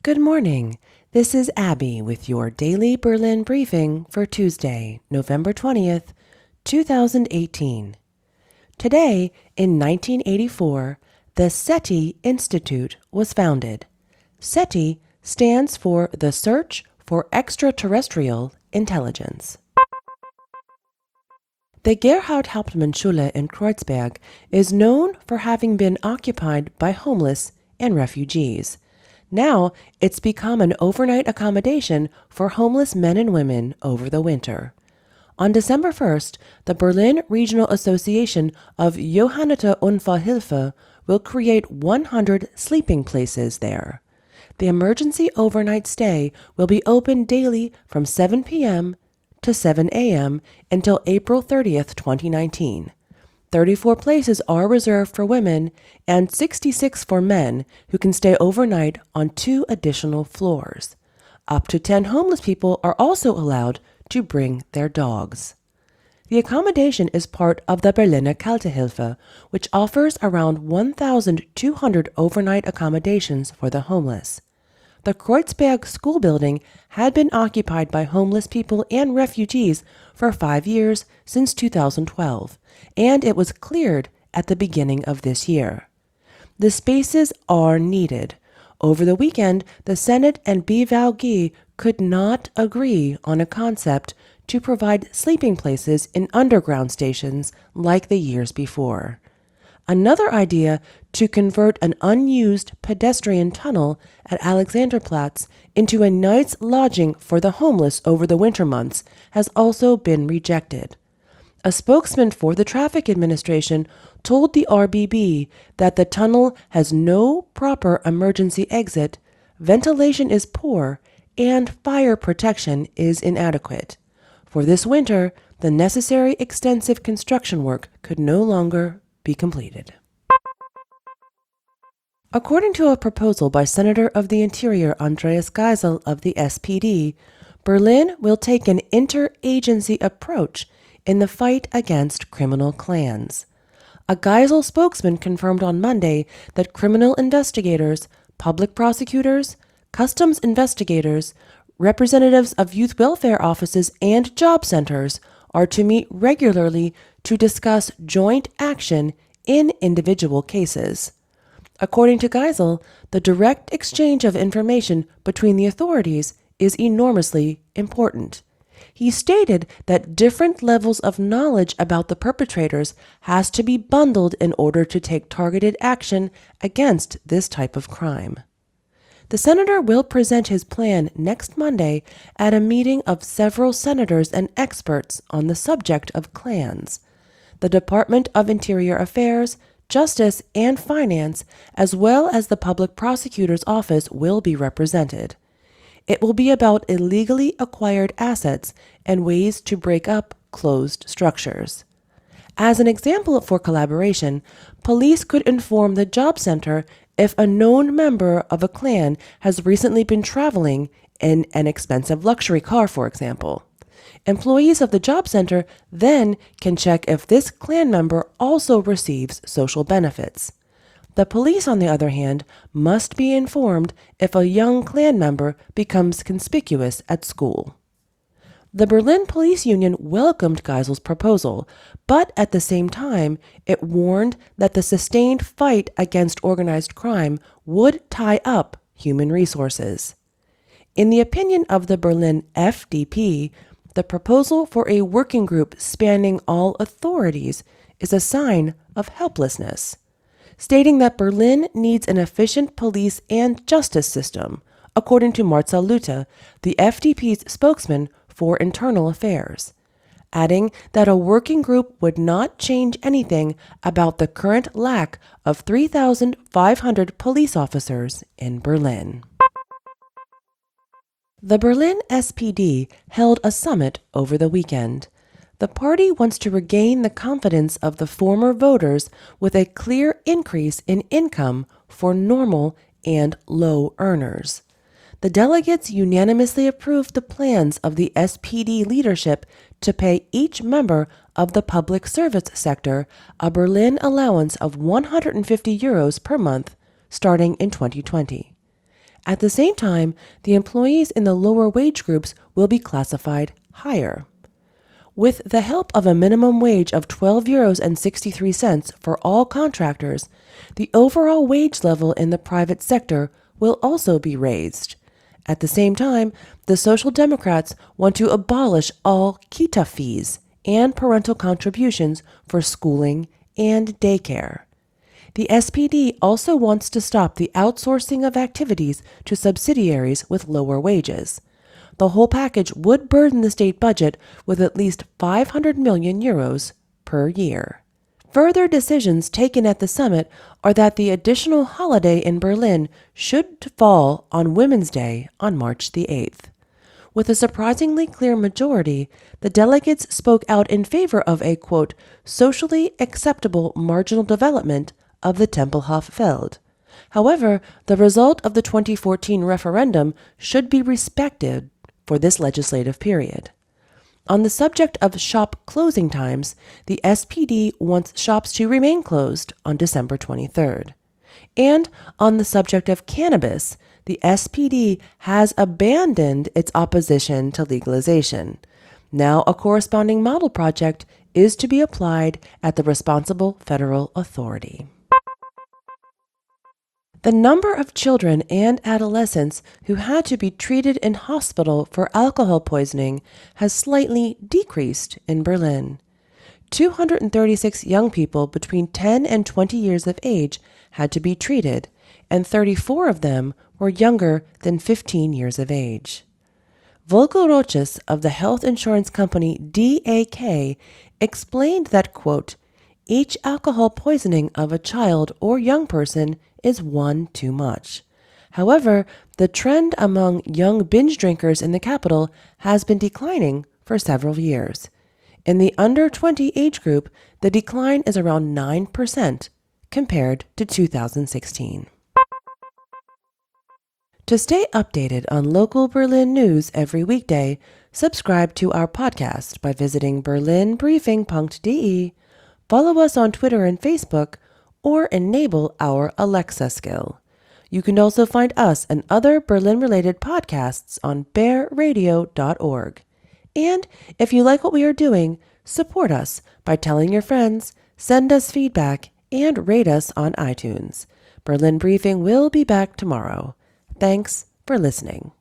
Good morning. This is Abby with your daily Berlin briefing for Tuesday, November 20th, 2018. Today, in 1984, the SETI Institute was founded. SETI stands for the Search for Extraterrestrial Intelligence. The Gerhard Hauptmann Schule in Kreuzberg is known for having been occupied by homeless and refugees. Now, it's become an overnight accommodation for homeless men and women over the winter. On December 1st, the Berlin Regional Association of Johanniter Unfallhilfe will create 100 sleeping places there. The emergency overnight stay will be open daily from 7 p.m. to 7 a.m. until April 30th, 2019. 34 places are reserved for women and 66 for men who can stay overnight on 2 additional floors. Up to 10 homeless people are also allowed to bring their dogs. The accommodation is part of the Berliner Kältehilfe, which offers around 1,200 overnight accommodations for the homeless. The Kreuzberg school building had been occupied by homeless people and refugees for 5 years since 2012, and it was cleared at the beginning of this year. The spaces are needed. Over the weekend, the Senate and BVG could not agree on a concept to provide sleeping places in underground stations like the years before. Another idea to convert an unused pedestrian tunnel at Alexanderplatz into a night's lodging for the homeless over the winter months has also been rejected. A spokesman for the traffic administration told the RBB that the tunnel has no proper emergency exit, ventilation is poor, and fire protection is inadequate. For this winter, the necessary extensive construction work could no longer be completed. According to a proposal by Senator of the Interior Andreas Geisel of the SPD, Berlin will take an interagency approach in the fight against criminal clans. A Geisel spokesman confirmed on Monday that criminal investigators, public prosecutors, customs investigators, representatives of youth welfare offices, and job centers are to meet regularly to discuss joint action in individual cases. According to Geisel, the direct exchange of information between the authorities is enormously important. He stated that different levels of knowledge about the perpetrators has to be bundled in order to take targeted action against this type of crime. The senator will present his plan next Monday at a meeting of several senators and experts on the subject of clans. The Department of Interior Affairs, Justice, and Finance, as well as the Public Prosecutor's Office, will be represented. It will be about illegally acquired assets and ways to break up closed structures. As an example for collaboration, police could inform the job center if a known member of a clan has recently been traveling in an expensive luxury car, for example. Employees of the job center then can check if this clan member also receives social benefits. The police, on the other hand, must be informed if a young clan member becomes conspicuous at school. The Berlin Police Union welcomed Geisel's proposal, but at the same time, it warned that the sustained fight against organized crime would tie up human resources. In the opinion of the Berlin FDP, the proposal for a working group spanning all authorities is a sign of helplessness, stating that Berlin needs an efficient police and justice system, according to Marcel Lütte, the FDP's spokesman for Internal Affairs, adding that a working group would not change anything about the current lack of 3,500 police officers in Berlin. The Berlin SPD held a summit over the weekend. The party wants to regain the confidence of the former voters with a clear increase in income for normal and low earners. The delegates unanimously approved the plans of the SPD leadership to pay each member of the public service sector a Berlin allowance of €150 per month starting in 2020. At the same time, the employees in the lower wage groups will be classified higher. With the help of a minimum wage of €12.63 for all contractors, the overall wage level in the private sector will also be raised. At the same time, the Social Democrats want to abolish all kita fees and parental contributions for schooling and daycare. The SPD also wants to stop the outsourcing of activities to subsidiaries with lower wages. The whole package would burden the state budget with at least €500 million per year. Further decisions taken at the summit are that the additional holiday in Berlin should fall on Women's Day on March the 8th. With a surprisingly clear majority, the delegates spoke out in favor of a, quote, socially acceptable marginal development of the Tempelhof Feld. However, the result of the 2014 referendum should be respected for this legislative period. On the subject of shop closing times, the SPD wants shops to remain closed on December 23rd. And on the subject of cannabis, the SPD has abandoned its opposition to legalization. Now a corresponding model project is to be applied at the responsible federal authority. The number of children and adolescents who had to be treated in hospital for alcohol poisoning has slightly decreased in Berlin. 236 young people between 10 and 20 years of age had to be treated, and 34 of them were younger than 15 years of age. Volker Roches of the health insurance company DAK explained that, quote, each alcohol poisoning of a child or young person is one too much. However, the trend among young binge drinkers in the capital has been declining for several years. In the under 20 age group, the decline is around 9% compared to 2016. To stay updated on local Berlin news every weekday, subscribe to our podcast by visiting berlinbriefing.de, follow us on Twitter and Facebook, or enable our Alexa skill. You can also find us and other Berlin-related podcasts on bearradio.org. And if you like what we are doing, support us by telling your friends, send us feedback, and rate us on iTunes. Berlin Briefing will be back tomorrow. Thanks for listening.